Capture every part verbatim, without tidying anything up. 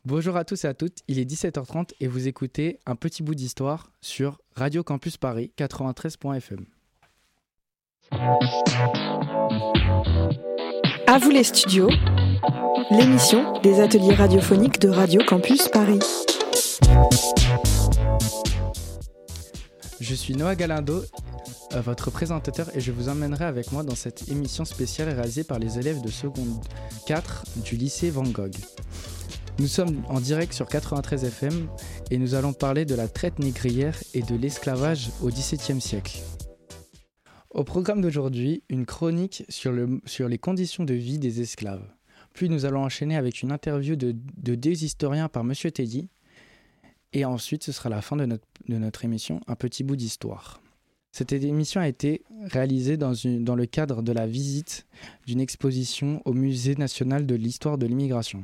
Bonjour à tous et à toutes, il est dix-sept heures trente et vous écoutez Un petit bout d'histoire sur Radio Campus Paris quatre-vingt-treize point F M. À vous les studios, l'émission des ateliers radiophoniques de Radio Campus Paris. Je suis Noah Galindo, euh, votre présentateur, et je vous emmènerai avec moi dans cette émission spéciale réalisée par les élèves de seconde quatre du lycée Van Gogh. Nous sommes en direct sur quatre-vingt-treize F M et nous allons parler de la traite négrière et de l'esclavage au dix-septième siècle. Au programme d'aujourd'hui, une chronique sur, le, sur les conditions de vie des esclaves. Puis nous allons enchaîner avec une interview de, de deux historiens par Monsieur Teddy. Et ensuite, ce sera la fin de notre, de notre émission, Un petit bout d'histoire. Cette émission a été réalisée dans, une, dans le cadre de la visite d'une exposition au Musée national de l'histoire de l'immigration.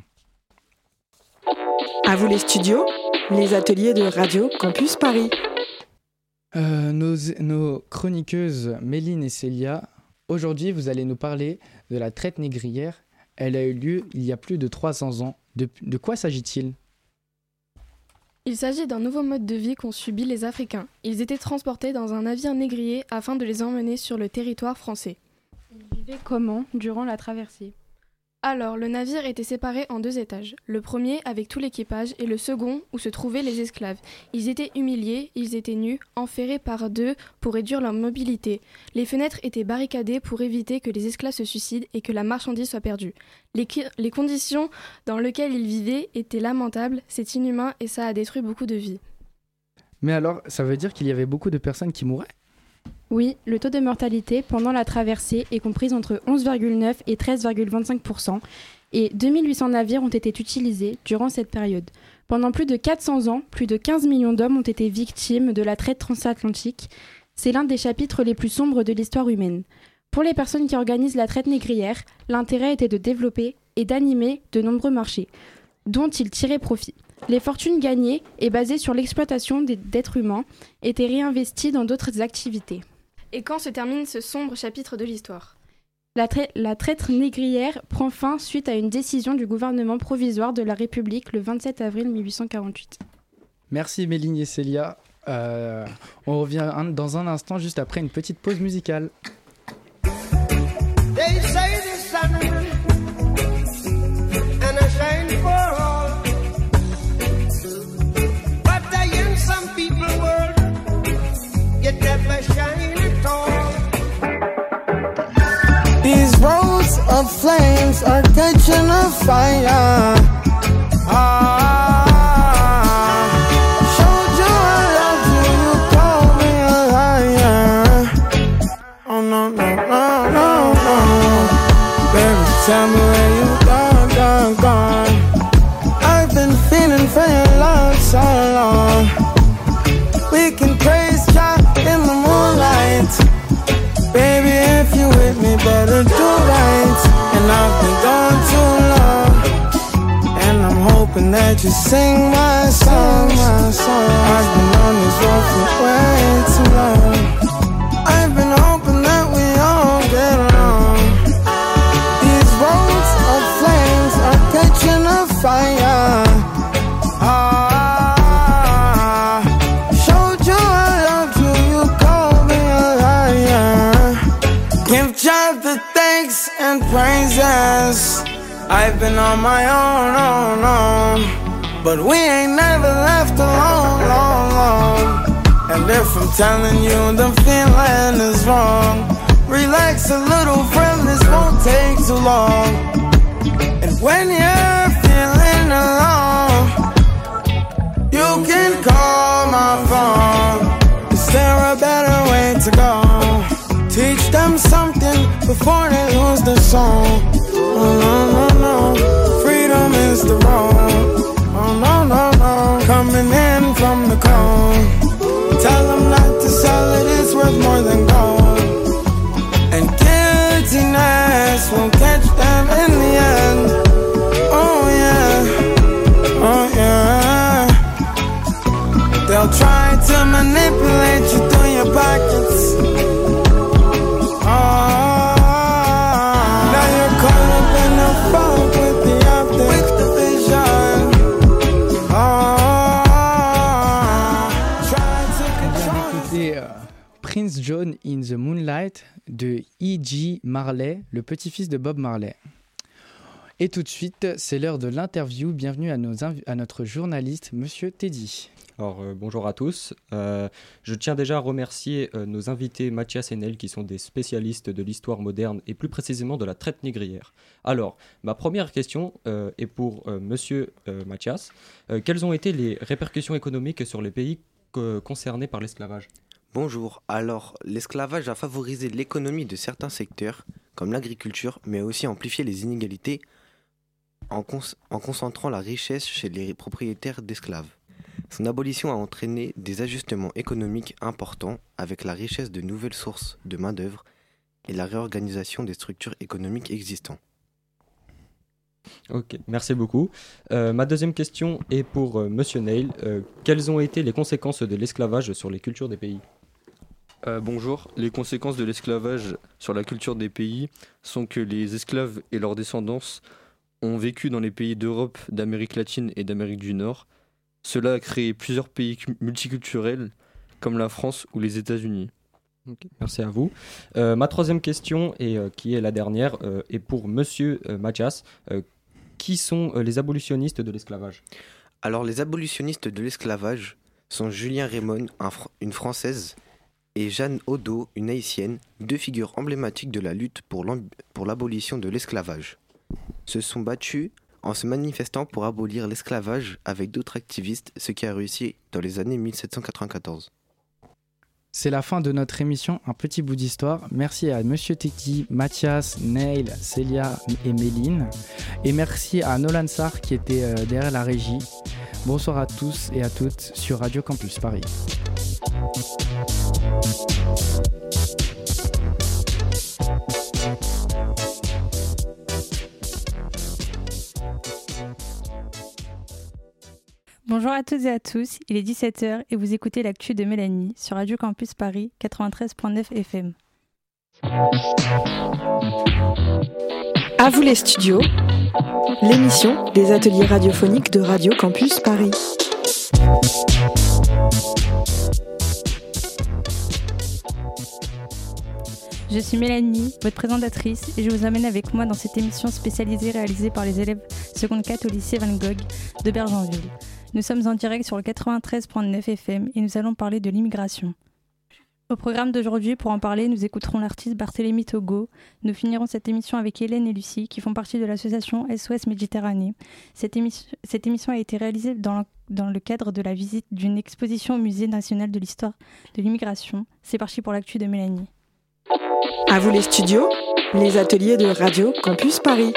À vous les studios, les ateliers de Radio Campus Paris. Euh, nos, nos chroniqueuses Méline et Célia, aujourd'hui vous allez nous parler de la traite négrière. Elle a eu lieu il y a plus de trois cents ans. De, de quoi s'agit-il ? Il s'agit d'un nouveau mode de vie qu'ont subi les Africains. Ils étaient transportés dans un navire négrier afin de les emmener sur le territoire français. Ils vivaient comment durant la traversée ? Alors, le navire était séparé en deux étages. Le premier avec tout l'équipage et le second où se trouvaient les esclaves. Ils étaient humiliés, ils étaient nus, enferrés par deux pour réduire leur mobilité. Les fenêtres étaient barricadées pour éviter que les esclaves se suicident et que la marchandise soit perdue. Les, qui- les conditions dans lesquelles ils vivaient étaient lamentables, c'est inhumain et ça a détruit beaucoup de vies. Mais alors, ça veut dire qu'il y avait beaucoup de personnes qui mouraient ? Oui, le taux de mortalité pendant la traversée est compris entre onze virgule neuf et treize virgule vingt-cinq pour cent et deux mille huit cents navires ont été utilisés durant cette période. Pendant plus de quatre cents ans, plus de quinze millions d'hommes ont été victimes de la traite transatlantique. C'est l'un des chapitres les plus sombres de l'histoire humaine. Pour les personnes qui organisent la traite négrière, l'intérêt était de développer et d'animer de nombreux marchés, dont ils tiraient profit. Les fortunes gagnées et basées sur l'exploitation des, d'êtres humains étaient réinvesties dans d'autres activités. Et quand se termine ce sombre chapitre de l'histoire ? La, tra- la traite négrière prend fin suite à une décision du gouvernement provisoire de la République le vingt-sept avril mille huit cent quarante-huit. Merci Méline et Célia. Euh, on revient un, dans un instant, juste après une petite pause musicale. They say the sun and I shine for all, but I in some people world you never shine at all. These roads of flames are catching a fire. Ah, showed you I love you, you call me a liar. Oh no no no no no, baby, tell me where you gone, gone, gone. I've been feeling for your love so long. We can praise God in the moonlight. Baby, if you with me, better do right. And I've been gone too long, and I'm hoping that you sing my song, my song. I've been on this road for way too long. I've been hoping that we all get along. These roads of flames are catching a fire. Ah, showed you I loved you, you called me a liar. Give God the thanks and praises. I've been on my own, own, own, but we ain't never left alone, long, long. And if I'm telling you the feeling is wrong, relax a little friend, this won't take too long. And when you're feeling alone, you can call my phone. Is there a better way to go? Teach them something before they lose their soul. Oh no, no, no, freedom is the road. Oh no, no, no, coming in from the cold. Tell them not to sell it, it's worth more than gold. And guiltiness will catch them in the end. Oh, Prince John in the Moonlight de E G Marley, le petit-fils de Bob Marley. Et tout de suite, c'est l'heure de l'interview. Bienvenue à, nos inv- à notre journaliste, Monsieur Teddy. Alors, euh, bonjour à tous. Euh, je tiens déjà à remercier euh, nos invités Mathias et Neil qui sont des spécialistes de l'histoire moderne et plus précisément de la traite négrière. Alors, ma première question euh, est pour euh, Monsieur euh, Mathias. Euh, quelles ont été les répercussions économiques sur les pays que, concernés par l'esclavage ? Bonjour. Alors, l'esclavage a favorisé l'économie de certains secteurs, comme l'agriculture, mais aussi amplifié les inégalités en, cons- en concentrant la richesse chez les propriétaires d'esclaves. Son abolition a entraîné des ajustements économiques importants avec la richesse de nouvelles sources de main-d'œuvre et la réorganisation des structures économiques existantes. Ok, merci beaucoup. Euh, ma deuxième question est pour euh, Monsieur Neil. Euh, quelles ont été les conséquences de l'esclavage sur les cultures des pays ? Euh, bonjour. Les conséquences de l'esclavage sur la culture des pays sont que les esclaves et leurs descendants ont vécu dans les pays d'Europe, d'Amérique latine et d'Amérique du Nord. Cela a créé plusieurs pays multiculturels comme la France ou les États-Unis. Okay, merci à vous. Euh, ma troisième question, et euh, qui est la dernière, euh, est pour Monsieur euh, Mathias. Euh, qui sont euh, les abolitionnistes de l'esclavage ? Alors, les abolitionnistes de l'esclavage sont Julien Raymond, un Fr- une Française, et Jeanne Odo, une Haïtienne, deux figures emblématiques de la lutte pour, pour l'abolition de l'esclavage. Se sont battus en se manifestant pour abolir l'esclavage avec d'autres activistes, ce qui a réussi dans les années mille sept cent quatre-vingt-quatorze. C'est la fin de notre émission Un petit bout d'histoire. Merci à Monsieur Teddy, Mathias, Neil, Célia et Méline. Et merci à Nolan Sarr qui était euh, derrière la régie. Bonsoir à tous et à toutes sur Radio Campus Paris. Bonjour à toutes et à tous, il est dix-sept heures et vous écoutez l'actu de Mélanie sur Radio Campus Paris quatre-vingt-treize virgule neuf F M. À vous les studios, l'émission des ateliers radiophoniques de Radio Campus Paris. Je suis Mélanie, votre présentatrice, et je vous amène avec moi dans cette émission spécialisée réalisée par les élèves seconde quatre au lycée Van Gogh de Bergenville. Nous sommes en direct sur le quatre-vingt-treize virgule neuf F M et nous allons parler de l'immigration. Au programme d'aujourd'hui, pour en parler, nous écouterons l'artiste Barthélemy Togo. Nous finirons cette émission avec Hélène et Lucie, qui font partie de l'association S O S Méditerranée. Cette émission, cette émission a été réalisée dans, dans le cadre de la visite d'une exposition au Musée national de l'histoire de l'immigration. C'est parti pour l'actu de Mélanie. À vous les studios, les ateliers de Radio Campus Paris.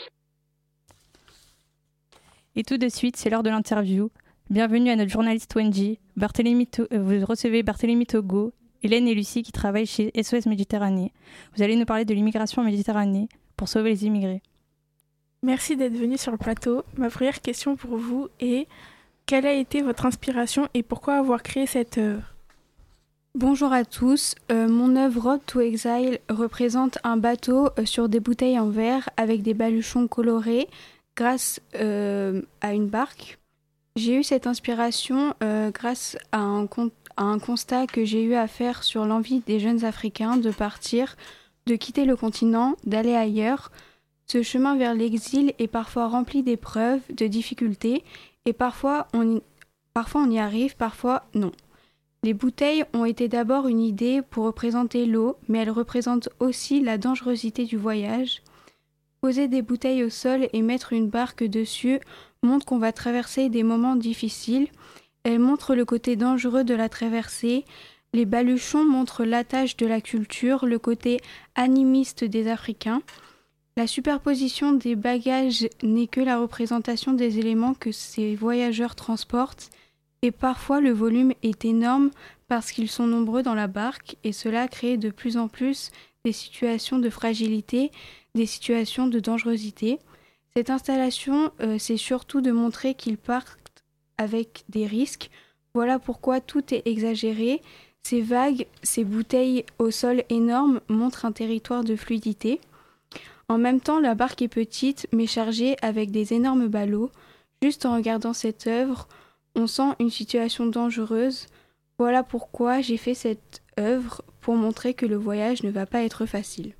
Et tout de suite, c'est l'heure de l'interview. Bienvenue à notre journaliste Wendy. Barthélemy to- euh, vous recevez Barthélemy Togo, Hélène et Lucie qui travaillent chez S O S Méditerranée. Vous allez nous parler de l'immigration en Méditerranée pour sauver les immigrés. Merci d'être venu sur le plateau. Ma première question pour vous est quelle a été votre inspiration et pourquoi avoir créé cette œuvre ? Bonjour à tous, euh, mon œuvre Road to Exile représente un bateau euh, sur des bouteilles en verre avec des baluchons colorés grâce euh, à une barque. J'ai eu cette inspiration euh, grâce à un, con- à un constat que j'ai eu à faire sur l'envie des jeunes Africains de partir, de quitter le continent, d'aller ailleurs. Ce chemin vers l'exil est parfois rempli d'épreuves, de difficultés et parfois on y, parfois on y arrive, parfois non. Les bouteilles ont été d'abord une idée pour représenter l'eau, mais elles représentent aussi la dangerosité du voyage. Poser des bouteilles au sol et mettre une barque dessus montre qu'on va traverser des moments difficiles. Elles montrent le côté dangereux de la traversée. Les baluchons montrent l'attache de la culture, le côté animiste des Africains. La superposition des bagages n'est que la représentation des éléments que ces voyageurs transportent. Et parfois le volume est énorme parce qu'ils sont nombreux dans la barque et cela crée de plus en plus des situations de fragilité, des situations de dangerosité. Cette installation, euh, c'est surtout de montrer qu'ils partent avec des risques. Voilà pourquoi tout est exagéré. Ces vagues, ces bouteilles au sol énormes montrent un territoire de fluidité. En même temps, la barque est petite mais chargée avec des énormes ballots. Juste en regardant cette œuvre, on sent une situation dangereuse. Voilà pourquoi j'ai fait cette œuvre pour montrer que le voyage ne va pas être facile.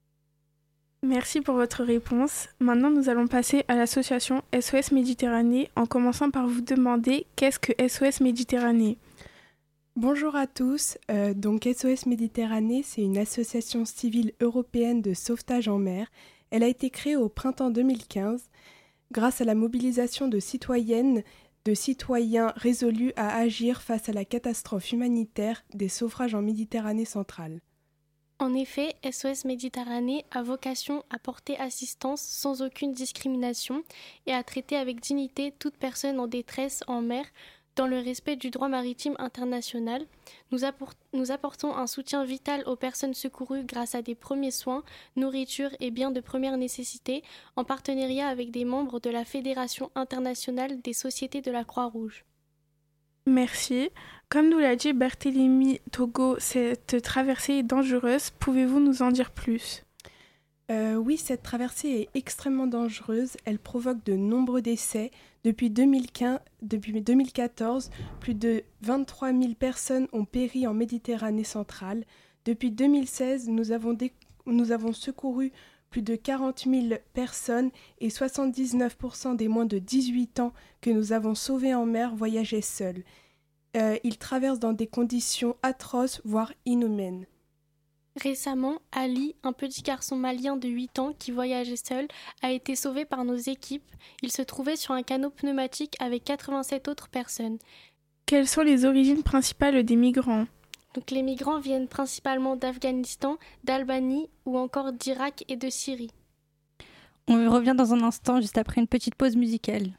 Merci pour votre réponse. Maintenant, nous allons passer à l'association S O S Méditerranée en commençant par vous demander qu'est-ce que S O S Méditerranée ? Bonjour à tous, euh, donc S O S Méditerranée, c'est une association civile européenne de sauvetage en mer. Elle a été créée au printemps deux mille quinze grâce à la mobilisation de citoyennes, de citoyens résolus à agir face à la catastrophe humanitaire des sauverages en Méditerranée centrale. En effet, S O S Méditerranée a vocation à porter assistance sans aucune discrimination et à traiter avec dignité toute personne en détresse en mer dans le respect du droit maritime international. Nous, apport- nous apportons un soutien vital aux personnes secourues grâce à des premiers soins, nourriture et biens de première nécessité en partenariat avec des membres de la Fédération internationale des sociétés de la Croix-Rouge. Merci. Comme nous l'a dit Barthélemy Togo, cette traversée est dangereuse. Pouvez-vous nous en dire plus ? Euh, oui, cette traversée est extrêmement dangereuse. Elle provoque de nombreux décès. Depuis deux mille quinze, depuis deux mille quatorze, plus de vingt-trois mille personnes ont péri en Méditerranée centrale. Depuis deux mille seize, nous avons, dé- nous avons secouru plus de quarante mille personnes et soixante-dix-neuf pour cent des moins de dix-huit ans que nous avons sauvés en mer voyageaient seuls. Euh, ils traversent dans des conditions atroces, voire inhumaines. Récemment, Ali, un petit garçon malien de huit ans qui voyageait seul, a été sauvé par nos équipes. Il se trouvait sur un canot pneumatique avec quatre-vingt-sept autres personnes. Quelles sont les origines principales des migrants ? Donc, les migrants viennent principalement d'Afghanistan, d'Albanie ou encore d'Irak et de Syrie. On revient dans un instant, juste après une petite pause musicale.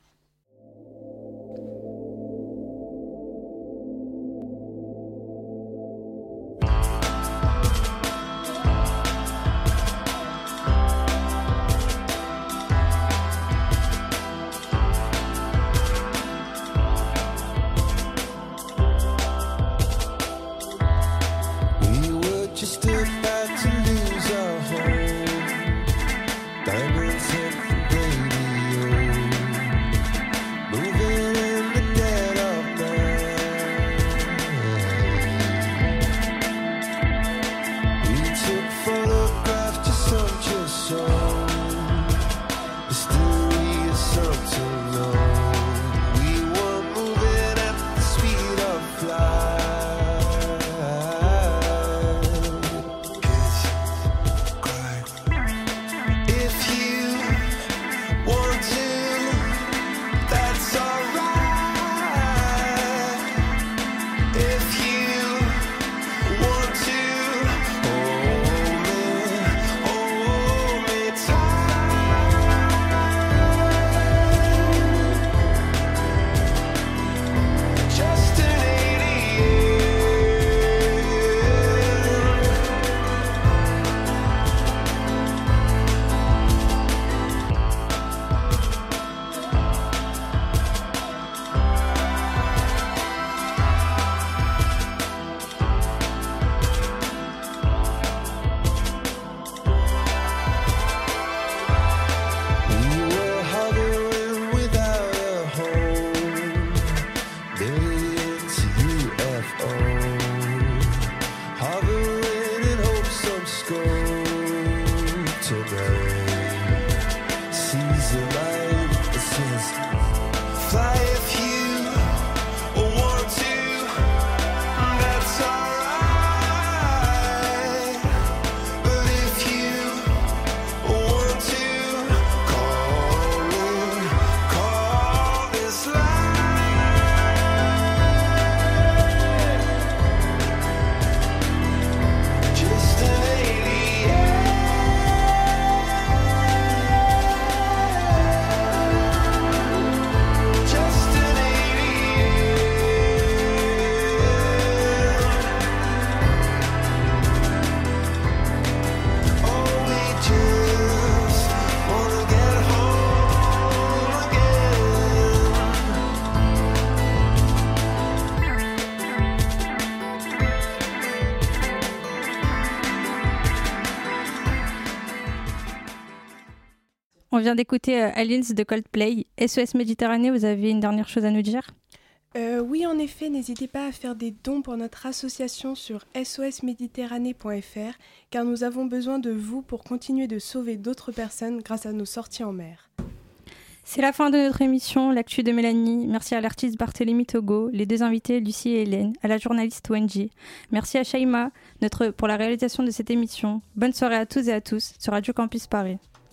On vient d'écouter euh, Aliens de Coldplay. S O S Méditerranée, vous avez une dernière chose à nous dire ? Euh, oui, en effet, n'hésitez pas à faire des dons pour notre association sur s o s méditerranée point f r, car nous avons besoin de vous pour continuer de sauver d'autres personnes grâce à nos sorties en mer. C'est la fin de notre émission, l'actu de Mélanie. Merci à l'artiste Barthélémy Togo, les deux invités Lucie et Hélène, à la journaliste Wenji. Merci à Shaima notre, pour la réalisation de cette émission. Bonne soirée à tous et à tous sur Radio Campus Paris.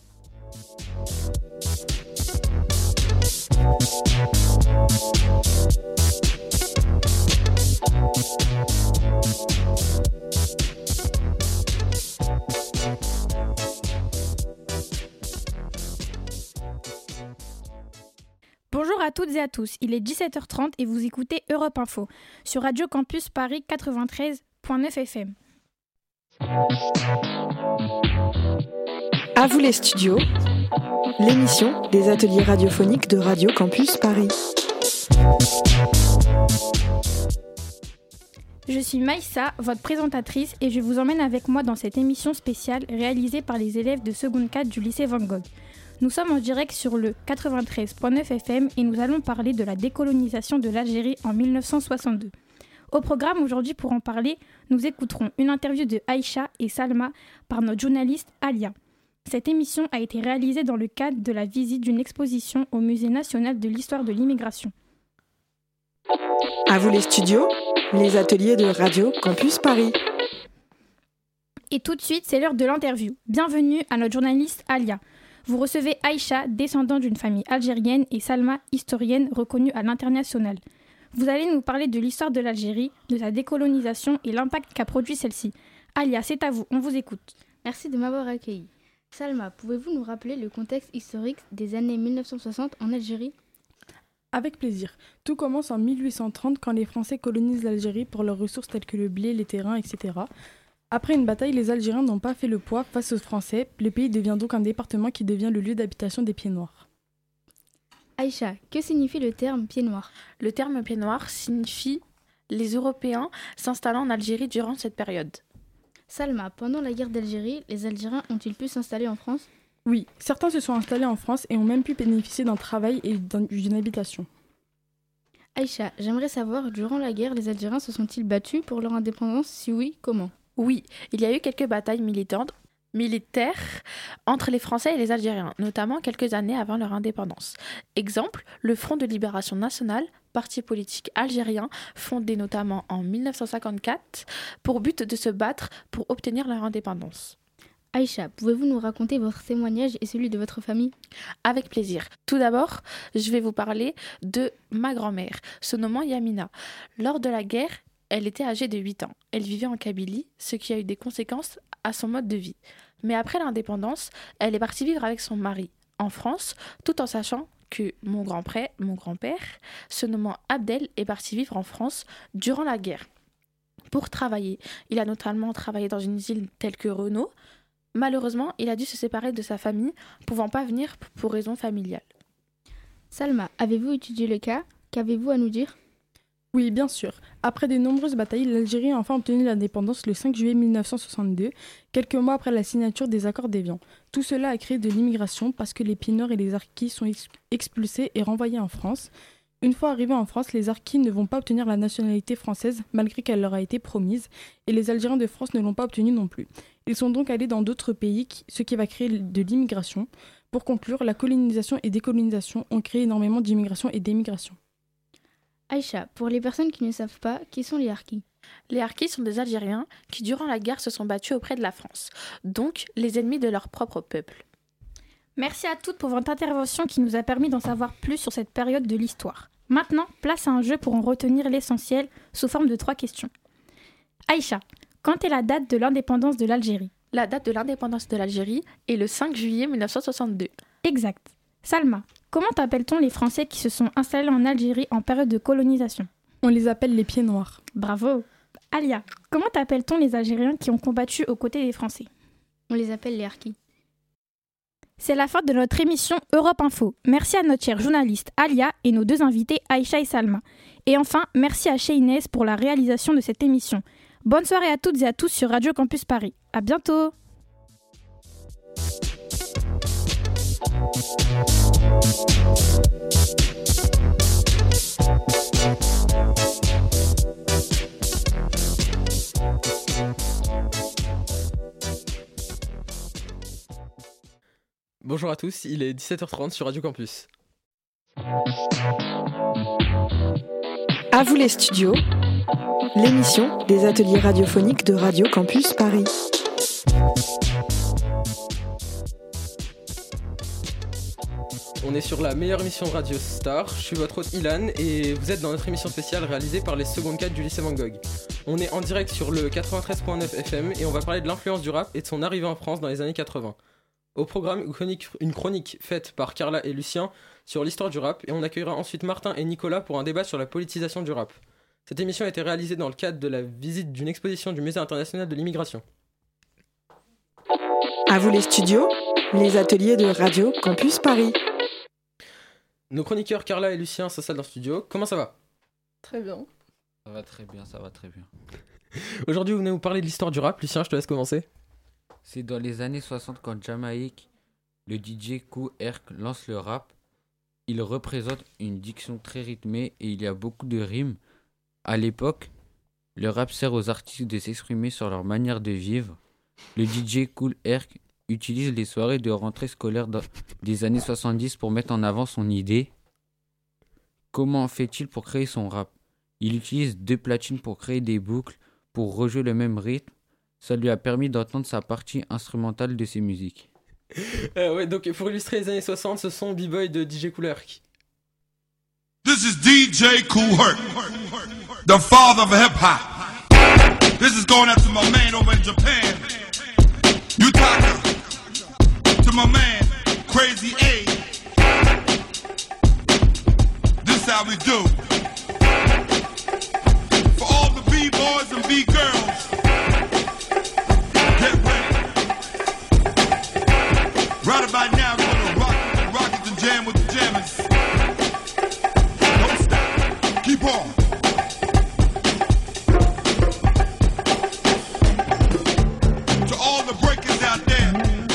Bonjour à toutes et à tous, il est dix-sept heures trente et vous écoutez Europe Info sur Radio Campus Paris quatre-vingt-treize virgule neuf F M. À vous les studios, l'émission des ateliers radiophoniques de Radio Campus Paris. Je suis Maïssa, votre présentatrice, et je vous emmène avec moi dans cette émission spéciale réalisée par les élèves de seconde quatre du lycée Van Gogh. Nous sommes en direct sur le quatre-vingt-treize virgule neuf F M et nous allons parler de la décolonisation de l'Algérie en mille neuf cent soixante-deux. Au programme aujourd'hui, pour en parler, nous écouterons une interview de Aïcha et Salma par notre journaliste Alia. Cette émission a été réalisée dans le cadre de la visite d'une exposition au Musée national de l'histoire de l'immigration. À vous les studios, les ateliers de Radio Campus Paris. Et tout de suite, c'est l'heure de l'interview. Bienvenue à notre journaliste Alia. Vous recevez Aïcha, descendante d'une famille algérienne, et Salma, historienne reconnue à l'international. Vous allez nous parler de l'histoire de l'Algérie, de sa décolonisation et l'impact qu'a produit celle-ci. Alia, c'est à vous, on vous écoute. Merci de m'avoir accueilli. Salma, pouvez-vous nous rappeler le contexte historique des années mille neuf cent soixante en Algérie ? Avec plaisir. Tout commence en mille huit cent trente quand les Français colonisent l'Algérie pour leurs ressources telles que le blé, les terrains, et cetera. Après une bataille, les Algériens n'ont pas fait le poids face aux Français. Le pays devient donc un département qui devient le lieu d'habitation des pieds noirs. Aïcha, que signifie le terme pied noir ? Le terme pied noir signifie les Européens s'installant en Algérie durant cette période. Salma, pendant la guerre d'Algérie, les Algériens ont-ils pu s'installer en France ? Oui, certains se sont installés en France et ont même pu bénéficier d'un travail et d'une habitation. Aïcha, j'aimerais savoir, durant la guerre, les Algériens se sont-ils battus pour leur indépendance ? Si oui, comment ? Oui, il y a eu quelques batailles militantes, militaires entre les Français et les Algériens, notamment quelques années avant leur indépendance. Exemple, le Front de Libération Nationale, parti politique algérien, fondé notamment en mille neuf cent cinquante-quatre, pour but de se battre pour obtenir leur indépendance. Aïcha, pouvez-vous nous raconter votre témoignage et celui de votre famille ? Avec plaisir. Tout d'abord, je vais vous parler de ma grand-mère, se nommant Yamina. Lors de la guerre, elle était âgée de huit ans. Elle vivait en Kabylie, ce qui a eu des conséquences à son mode de vie. Mais après l'indépendance, elle est partie vivre avec son mari en France, tout en sachant que mon grand-père, mon grand-père, se nommant Abdel, est parti vivre en France durant la guerre pour travailler. Il a notamment travaillé dans une usine telle que Renault. Malheureusement, il a dû se séparer de sa famille, pouvant pas venir pour raisons familiales. Salma, avez-vous étudié le cas ? Qu'avez-vous à nous dire ? Oui, bien sûr. Après de nombreuses batailles, l'Algérie a enfin obtenu l'indépendance le cinq juillet mille neuf cent soixante-deux, quelques mois après la signature des accords d'Évian. Tout cela a créé de l'immigration parce que les Pieds-Noirs et les Harkis sont ex- expulsés et renvoyés en France. Une fois arrivés en France, les Harkis ne vont pas obtenir la nationalité française malgré qu'elle leur a été promise, et les Algériens de France ne l'ont pas obtenue non plus. Ils sont donc allés dans d'autres pays, ce qui va créer de l'immigration. Pour conclure, la colonisation et décolonisation ont créé énormément d'immigration et d'émigration. Aïcha, pour les personnes qui ne savent pas, qui sont les Harkis ? Les Harkis sont des Algériens qui, durant la guerre, se sont battus auprès de la France, donc les ennemis de leur propre peuple. Merci à toutes pour votre intervention qui nous a permis d'en savoir plus sur cette période de l'histoire. Maintenant, place à un jeu pour en retenir l'essentiel sous forme de trois questions. Aïcha, quand est la date de l'indépendance de l'Algérie ? La date de l'indépendance de l'Algérie est le cinq juillet mille neuf cent soixante-deux. Exact. Salma, comment appelle-t-on les Français qui se sont installés en Algérie en période de colonisation ? On les appelle les pieds noirs. Bravo. Alia, comment appelle-t-on les Algériens qui ont combattu aux côtés des Français ? On les appelle les Harkis. C'est la fin de notre émission Europe Info. Merci à notre chère journaliste Alia et nos deux invités Aïcha et Salma. Et enfin, merci à Sheynez pour la réalisation de cette émission. Bonne soirée à toutes et à tous sur Radio Campus Paris. À bientôt. We'll be right back. bonjour à tous, il est dix-sept heures trente sur Radio Campus. À vous les studios, l'émission des ateliers radiophoniques de Radio Campus Paris. On est sur la meilleure émission de Radio Star, je suis votre hôte Ilan et vous êtes dans notre émission spéciale réalisée par les secondes cadres du lycée Van Gogh. On est en direct sur le quatre-vingt-treize virgule neuf F M et on va parler de l'influence du rap et de son arrivée en France dans les années quatre-vingts. Au programme, une chronique, une chronique faite par Carla et Lucien sur l'histoire du rap et on accueillera ensuite Martin et Nicolas pour un débat sur la politisation du rap. Cette émission a été réalisée dans le cadre de la visite d'une exposition du Musée international de l'immigration. À vous les studios, les ateliers de Radio Campus Paris. Nos chroniqueurs Carla et Lucien s'installent dans le studio. Comment ça va ? Très bien. Ça va très bien, ça va très bien. Aujourd'hui, vous venez nous parler de l'histoire du rap. Lucien, je te laisse commencer. C'est dans les années soixante qu'en Jamaïque, le D J Kool Herc lance le rap. Il représente une diction très rythmée et il y a beaucoup de rimes. À l'époque, le rap sert aux artistes de s'exprimer sur leur manière de vivre. Le D J Kool Herc utilise les soirées de rentrée scolaire des années soixante-dix pour mettre en avant son idée. Comment fait-il pour créer son rap ? Il utilise deux platines pour créer des boucles, pour rejouer le même rythme. Ça lui a permis d'entendre sa partie instrumentale de ses musiques. Euh, ouais, donc pour illustrer les années soixante, ce sont B-Boy de D J Kool Herc. This is D J Kool Herc, the father of hip-hop. This is going out to my man over in Japan. Utaka, to my man, Crazy A. This how we do. For all the B-boys and B-girls, get ready. Right about now, we're gonna rock with the rockets and jam with the jammers. Don't stop, keep on. To all the breakers out there,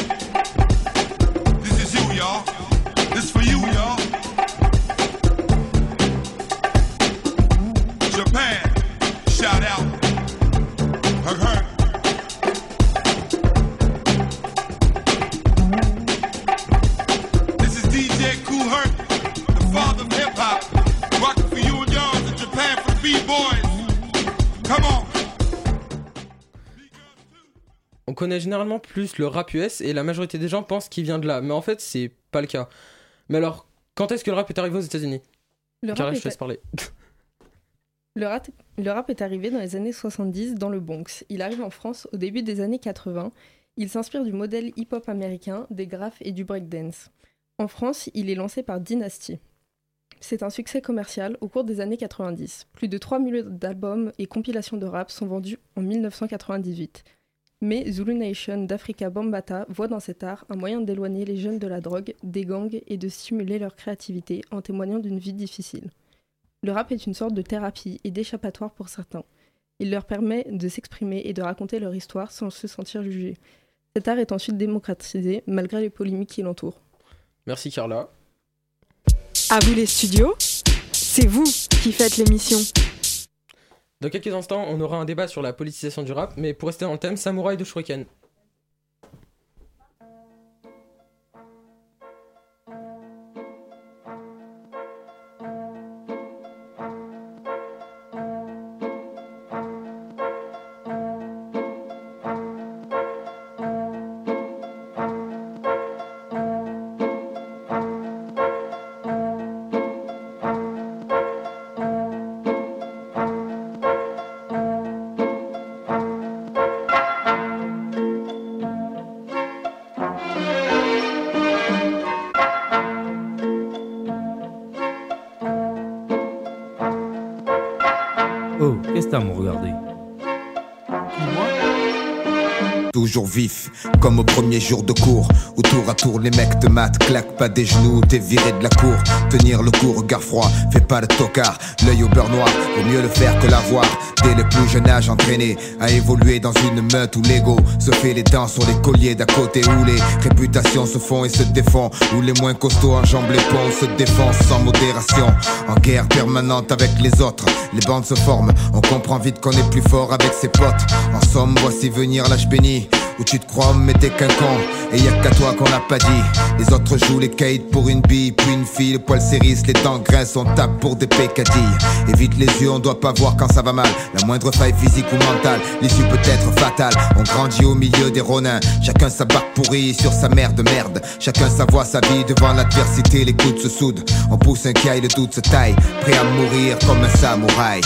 this is you, y'all. This for you, y'all. Japan, shout out. Hug, hug. This is D J Kool Herc, the father of hip hop. Rocking for you and y'all in Japan for B-boys. Come on. On connaît généralement plus le rap U S et la majorité des gens pensent qu'il vient de là, mais en fait c'est pas le cas. Mais alors, quand est-ce que le rap est arrivé aux États-Unis ? Le Carla, rap je te est laisse parler. Le rap, le rap est arrivé dans les années soixante-dix dans le Bronx. Il arrive en France au début des années quatre-vingts. Il s'inspire du modèle hip-hop américain, des graphes et du breakdance. En France, il est lancé par Dynasty. C'est un succès commercial au cours des années quatre-vingt-dix. Plus de trois millions d'albums et compilations de rap sont vendus en dix-neuf cent quatre-vingt-dix-huit. Mais Zulu Nation d'Africa Bambaataa voit dans cet art un moyen d'éloigner les jeunes de la drogue, des gangs et de stimuler leur créativité en témoignant d'une vie difficile. Le rap est une sorte de thérapie et d'échappatoire pour certains. Il leur permet de s'exprimer et de raconter leur histoire sans se sentir jugés. Cet art est ensuite démocratisé malgré les polémiques qui l'entourent. Merci Carla. À vous les studios, c'est vous qui faites l'émission. Dans quelques instants, on aura un débat sur la politisation du rap, mais pour rester dans le thème, Samouraï de Shuriken. Oh, qu'est-ce que t'as à me regarder? Toujours vif, comme au premier jour de cours, où tour à tour les mecs te matent, claquent pas des genoux, t'es viré de la cour. Tenir le coup, regard froid, fais pas le tocard, l'œil au beurre noir, vaut mieux le faire que l'avoir. Dès le plus jeune âge entraîné à évoluer dans une meute où l'ego se fait les dents sur les colliers d'à côté, où les réputations se font et se défont, où les moins costauds enjambent les ponts, se défoncent sans modération, en guerre permanente avec les autres. Les bandes se forment, on comprend vite qu'on est plus fort avec ses potes. En somme, voici venir l'âge béni, où tu te crois mais t'es qu'un con. Et y'a qu'à toi qu'on l'a pas dit. Les autres jouent les kites pour une bille, puis une fille. Le poil s'érisse, les dents grincent, on tape pour des pécadilles. Évite les yeux, on doit pas voir quand ça va mal. La moindre faille physique ou mentale, l'issue peut être fatale. On grandit au milieu des ronins, chacun sa barque pourrie sur sa mère de merde. Chacun sa voix, sa vie, devant l'adversité, les coudes se soudent. On pousse un caille, le doute se taille, prêt à mourir comme un samouraï.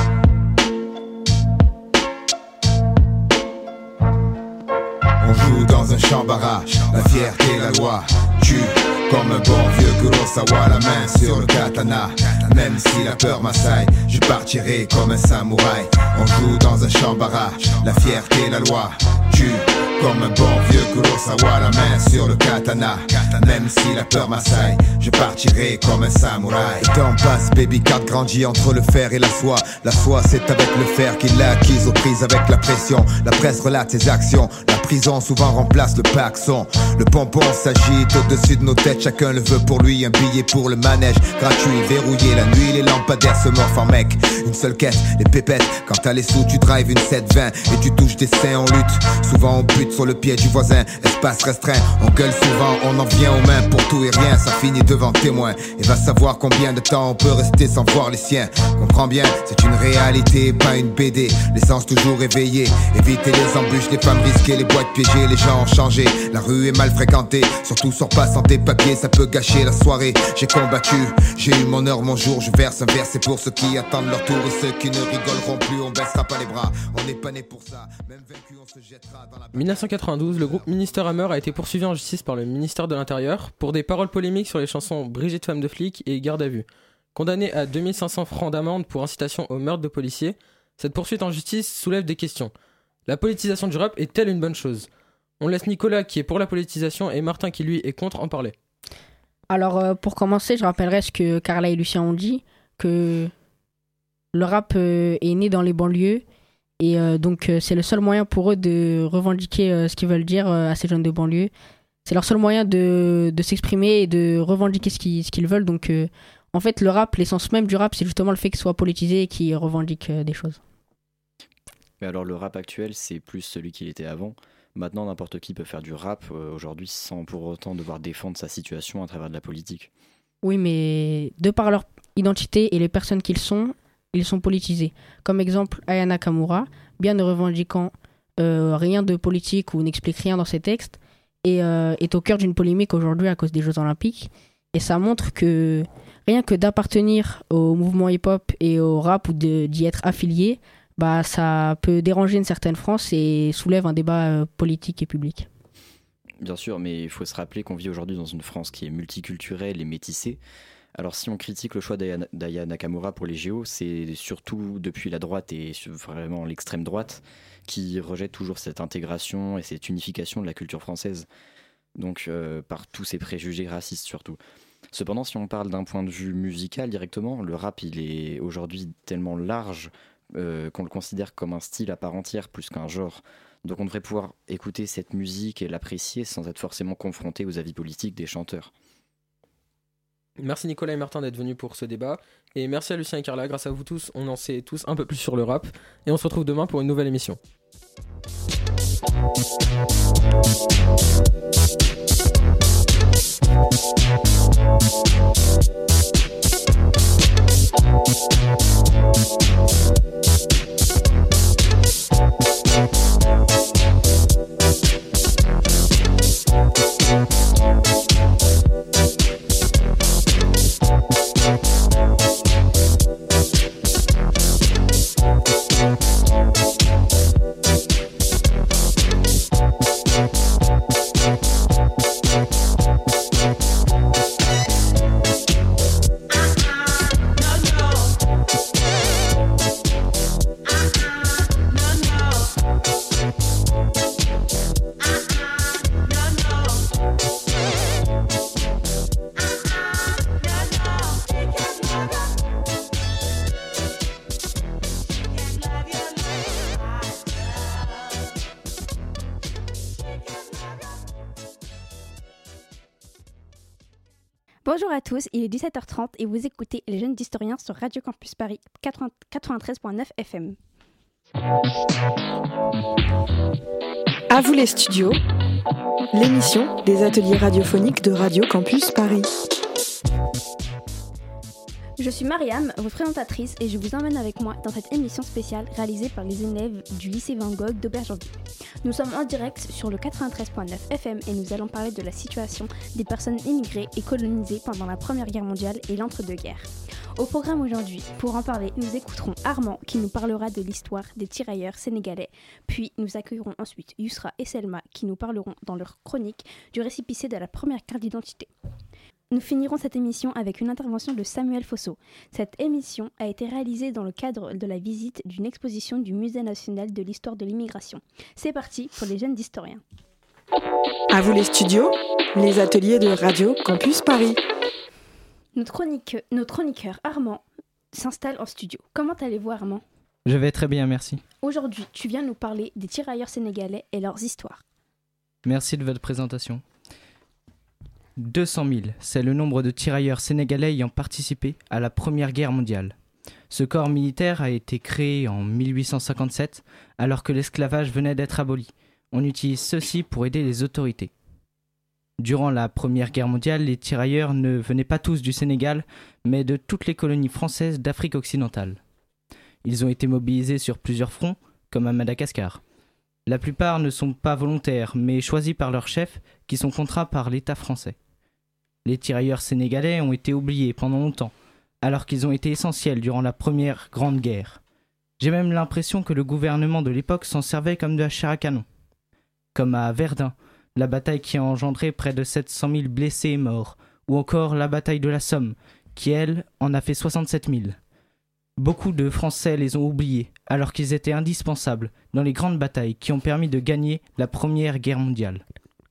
On joue dans un champ barrage, la fierté, la loi tue. Comme un bon vieux Kurosawa, la main sur le katana. Même si la peur m'assaille, je partirai comme un samouraï. On joue dans un champ barrage, la fierté, la loi tue. Comme un bon vieux Kurosawa, la main sur le katana. Même si la peur m'assaille, je partirai comme un samouraï. Le temps passe, baby card grandit entre le fer et la soie. La soie c'est avec le fer qu'il l'a acquise aux prises avec la pression. La presse relate ses actions, la prison souvent remplace le paxon. Le pompon s'agite au-dessus de nos têtes, chacun le veut pour lui. Un billet pour le manège, gratuit, verrouillé la nuit. Les lampadaires se morfent en mec, une seule quête, les pépettes. Quand t'as les sous tu drives une sept vingt et tu touches des seins en lutte. Souvent on bute sur le pied du voisin, espace restreint. On gueule souvent, on en vient aux mains pour tout et rien. Ça finit devant témoin et va savoir combien de temps on peut rester sans voir les siens. Comprends bien, c'est une réalité, pas une B D. L'essence toujours éveillée, éviter les embûches, les femmes risquées, les boîtes piégées. Les gens ont changé, la rue est mal fréquentée. Surtout sors pas sans tes papiers, ça peut gâcher la soirée. J'ai combattu, j'ai eu mon heure, mon jour. Je verse un verre, c'est pour ceux qui attendent leur tour. Et ceux qui ne rigoleront plus, on baissera pas les bras. On n'est pas né pour ça, même vaincu on se jettera dans la... dix-neuf cent quatre-vingt-douze, le groupe Minister Hammer a été poursuivi en justice par le ministère de l'Intérieur pour des paroles polémiques sur les chansons Brigitte femme de flic et Garde à vue. Condamné à deux mille cinq cents francs d'amende pour incitation au meurtre de policiers, cette poursuite en justice soulève des questions. La politisation du rap est-elle une bonne chose ? On laisse Nicolas qui est pour la politisation et Martin qui lui est contre en parler. Alors euh, pour commencer, je rappellerai ce que Carla et Lucien ont dit, que le rap euh, est né dans les banlieues. Et euh, donc, euh, c'est le seul moyen pour eux de revendiquer euh, ce qu'ils veulent dire euh, à ces jeunes de banlieue. C'est leur seul moyen de, de s'exprimer et de revendiquer ce qu'ils, ce qu'ils veulent. Donc, euh, en fait, le rap, l'essence même du rap, c'est justement le fait qu'il soit politisé et qu'il revendique euh, des choses. Mais alors, le rap actuel, c'est plus celui qu'il était avant. Maintenant, n'importe qui peut faire du rap euh, aujourd'hui sans pour autant devoir défendre sa situation à travers de la politique. Oui, mais de par leur identité et les personnes qu'ils sont, ils sont politisés. Comme exemple, Aya Nakamura, bien ne revendiquant euh, rien de politique ou n'explique rien dans ses textes, et euh, est au cœur d'une polémique aujourd'hui à cause des Jeux Olympiques. Et ça montre que rien que d'appartenir au mouvement hip-hop et au rap ou de, d'y être affilié, bah, ça peut déranger une certaine France et soulève un débat euh, politique et public. Bien sûr, mais il faut se rappeler qu'on vit aujourd'hui dans une France qui est multiculturelle et métissée. Alors si on critique le choix d'Aya Nakamura pour les J O, c'est surtout depuis la droite et vraiment l'extrême droite qui rejette toujours cette intégration et cette unification de la culture française, donc euh, par tous ces préjugés racistes surtout. Cependant, si on parle d'un point de vue musical directement, le rap il est aujourd'hui tellement large euh, qu'on le considère comme un style à part entière plus qu'un genre. Donc on devrait pouvoir écouter cette musique et l'apprécier sans être forcément confronté aux avis politiques des chanteurs. Merci Nicolas et Martin d'être venus pour ce débat. Et merci à Lucien et Carla, grâce à vous tous, on en sait tous un peu plus sur le rap. Et on se retrouve demain pour une nouvelle émission. Bonjour à tous, il est dix-sept heures trente et vous écoutez Les Jeunes d'Historiens sur Radio Campus Paris quatre-vingt-treize virgule neuf F M. À vous les studios, l'émission des ateliers radiophoniques de Radio Campus Paris. Je suis Mariam, votre présentatrice, et je vous emmène avec moi dans cette émission spéciale réalisée par les élèves du lycée Van Gogh d'Aubergenville. Nous sommes en direct sur le quatre-vingt-treize point neuf F M et nous allons parler de la situation des personnes immigrées et colonisées pendant la Première Guerre mondiale et l'entre-deux-guerres. Au programme aujourd'hui, pour en parler, nous écouterons Armand qui nous parlera de l'histoire des tirailleurs sénégalais, puis nous accueillerons ensuite Yusra et Selma qui nous parleront dans leur chronique du récépissé de la première carte d'identité. Nous finirons cette émission avec une intervention de Samuel Fosso. Cette émission a été réalisée dans le cadre de la visite d'une exposition du Musée national de l'histoire de l'immigration. C'est parti pour les jeunes d'historiens. À vous les studios, les ateliers de Radio Campus Paris. Notre, chronique, notre chroniqueur Armand s'installe en studio. Comment allez-vous Armand ? Je vais très bien, merci. Aujourd'hui, tu viens nous parler des tirailleurs sénégalais et leurs histoires. Merci de votre présentation. deux cent mille, c'est le nombre de tirailleurs sénégalais ayant participé à la Première Guerre mondiale. Ce corps militaire a été créé en mille huit cent cinquante-sept, alors que l'esclavage venait d'être aboli. On utilise ceci pour aider les autorités. Durant la Première Guerre mondiale, les tirailleurs ne venaient pas tous du Sénégal, mais de toutes les colonies françaises d'Afrique occidentale. Ils ont été mobilisés sur plusieurs fronts, comme à Madagascar. La plupart ne sont pas volontaires, mais choisis par leurs chefs, qui sont contraints par l'État français. Les tirailleurs sénégalais ont été oubliés pendant longtemps, alors qu'ils ont été essentiels durant la Première Grande Guerre. J'ai même l'impression que le gouvernement de l'époque s'en servait comme de la chair à canon. Comme à Verdun, la bataille qui a engendré près de sept cent mille blessés et morts, ou encore la bataille de la Somme, qui elle en a fait soixante-sept mille. Beaucoup de Français les ont oubliés, alors qu'ils étaient indispensables dans les grandes batailles qui ont permis de gagner la Première Guerre mondiale.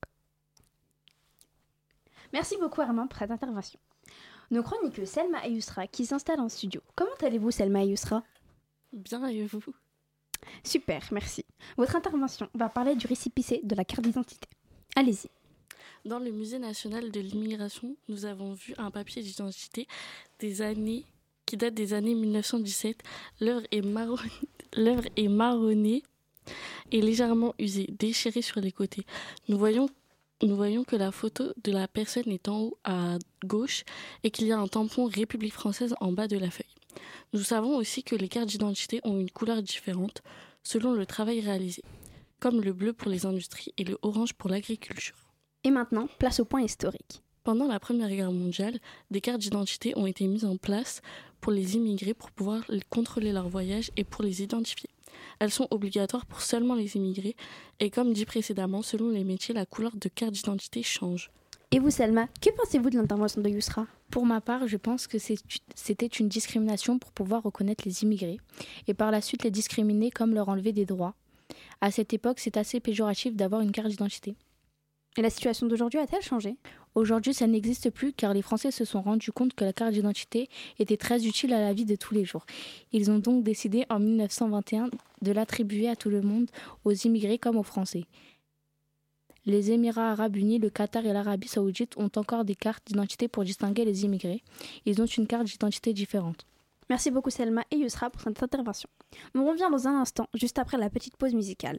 Merci beaucoup Armand pour cette intervention. Nos chroniqueuses Selma et Yusra qui s'installent en studio. Comment allez-vous Selma et Yusra ? Bien et vous ? Super, merci. Votre intervention va parler du récépissé de la carte d'identité. Allez-y. Dans le Musée national de l'immigration, nous avons vu un papier d'identité des années, qui date des années mille neuf cent dix-sept. L'œuvre est, marron... L'œuvre est marronnée et légèrement usée, déchirée sur les côtés. Nous voyons, nous voyons que la photo de la personne est en haut à gauche et qu'il y a un tampon République française en bas de la feuille. Nous savons aussi que les cartes d'identité ont une couleur différente selon le travail réalisé, comme le bleu pour les industries et le orange pour l'agriculture. Et maintenant, place au point historique. Pendant la Première Guerre mondiale, des cartes d'identité ont été mises en place pour les immigrés pour pouvoir contrôler leur voyage et pour les identifier. Elles sont obligatoires pour seulement les immigrés et comme dit précédemment, selon les métiers, la couleur de carte d'identité change. Et vous Selma, que pensez-vous de l'intervention de Yusra ? Pour ma part, je pense que c'est, c'était une discrimination pour pouvoir reconnaître les immigrés et par la suite les discriminer comme leur enlever des droits. À cette époque, c'est assez péjoratif d'avoir une carte d'identité. Et la situation d'aujourd'hui a-t-elle changé ? Aujourd'hui, ça n'existe plus car les Français se sont rendus compte que la carte d'identité était très utile à la vie de tous les jours. Ils ont donc décidé en mille neuf cent vingt et un de l'attribuer à tout le monde, aux immigrés comme aux Français. Les Émirats arabes unis, le Qatar et l'Arabie saoudite ont encore des cartes d'identité pour distinguer les immigrés. Ils ont une carte d'identité différente. Merci beaucoup Selma et Yusra pour cette intervention. On revient dans un instant, juste après la petite pause musicale.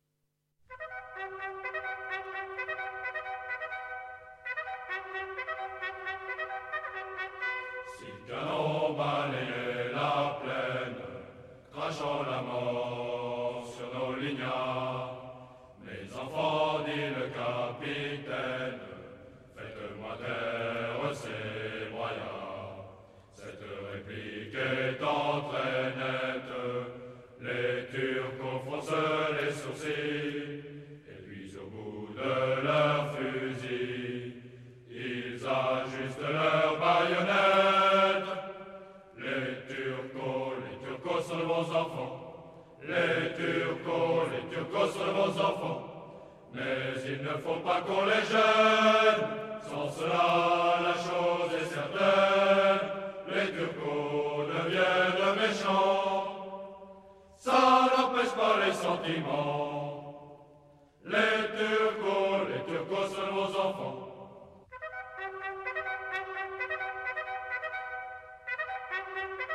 Si le canon balayait la plaine, crachant la mort sur nos lignards, mes enfants, dit le capitaine, faites-moi taire ces broyards. Cette réplique est très nette, les Turcs froncent les sourcils, et puis au bout de leur fusil, ils ajustent leurs baïonnettes. Les Turcos, les Turcos sont de bons enfants, les Turcos, les Turcos sont de bons enfants, mais il ne faut pas qu'on les gêne, sans cela la chose est certaine, les Turcos deviennent méchants, ça n'empêche pas les sentiments, les Turcos, les Turcos sont de bons enfants.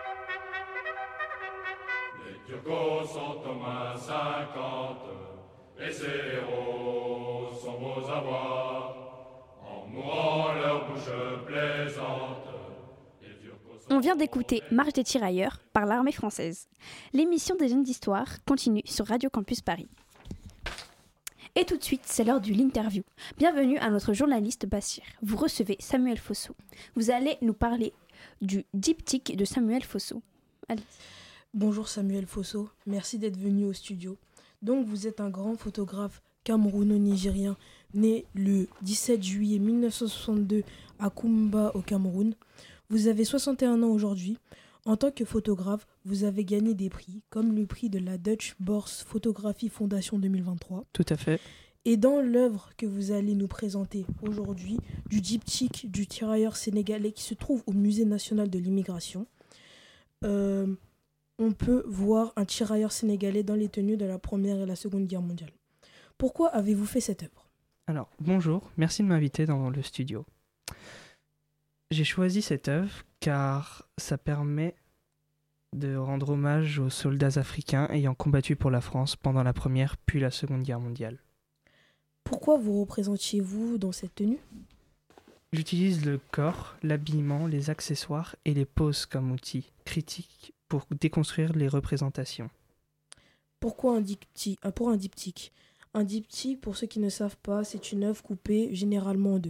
Les Turcos sont au moins cinquante, Et ces héros sont beaux à voir, en mourant leur bouche plaisante. On vient d'écouter Marche des tirailleurs par l'armée française. L'émission des jeunes d'histoire continue sur Radio Campus Paris. Et tout de suite, c'est l'heure de l'interview. Bienvenue à notre journaliste Bachir. Vous recevez Samuel Fosso. Vous allez nous parler du diptyque de Samuel Fosso. Allez. Bonjour Samuel Fosso, merci d'être venu au studio. Donc vous êtes un grand photographe camerouno-nigérien né le dix-sept juillet mille neuf cent soixante-deux à Kumba au Cameroun. Vous avez soixante et un ans aujourd'hui. En tant que photographe, vous avez gagné des prix, comme le prix de la Dutch Bourse Photographie Fondation deux mille vingt-trois. Tout à fait. Et dans l'œuvre que vous allez nous présenter aujourd'hui, du diptyque du tirailleur sénégalais qui se trouve au Musée national de l'immigration, euh, on peut voir un tirailleur sénégalais dans les tenues de la Première et la Seconde Guerre mondiale. Pourquoi avez-vous fait cette œuvre ? Alors, bonjour, merci de m'inviter dans le studio. J'ai choisi cette œuvre car ça permet de rendre hommage aux soldats africains ayant combattu pour la France pendant la Première puis la Seconde Guerre mondiale. Pourquoi vous représentiez-vous dans cette tenue ? J'utilise le corps, l'habillement, les accessoires et les poses comme outils critiques pour déconstruire les représentations. Pourquoi un diptyque ? Pour un diptyque. Un diptyque, pour ceux qui ne savent pas, c'est une œuvre coupée généralement en deux.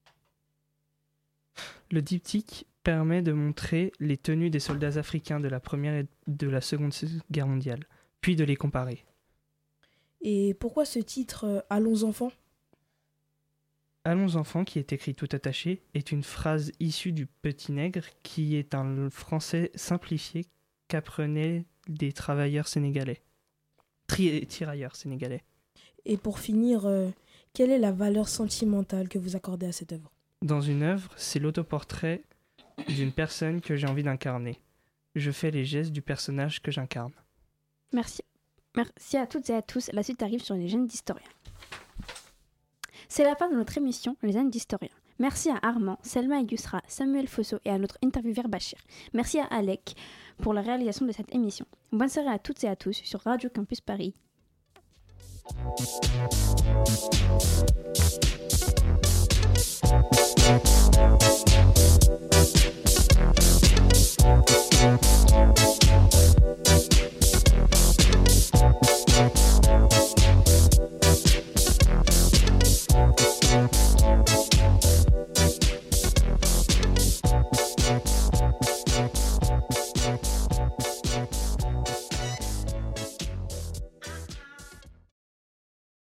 Le diptyque permet de montrer les tenues des soldats africains de la Première et de la Seconde Guerre mondiale, puis de les comparer. Et pourquoi ce titre euh, « Allons enfants » ? Allons enfants, qui est écrit tout attaché, est une phrase issue du Petit Nègre, qui est un français simplifié qu'apprenaient des travailleurs sénégalais. Tri- tirailleurs sénégalais. Et pour finir, euh, quelle est la valeur sentimentale que vous accordez à cette œuvre ? Dans une œuvre, c'est l'autoportrait d'une personne que j'ai envie d'incarner. Je fais les gestes du personnage que j'incarne. Merci. Merci à toutes et à tous. La suite arrive sur les jeunes d'historiens. C'est la fin de notre émission, les jeunes d'historiens. Merci à Armand, Selma et Yusra, Samuel Fosso et à notre intervieweur Bachir. Merci à Alec pour la réalisation de cette émission. Bonne soirée à toutes et à tous sur Radio Campus Paris. We'll be right back.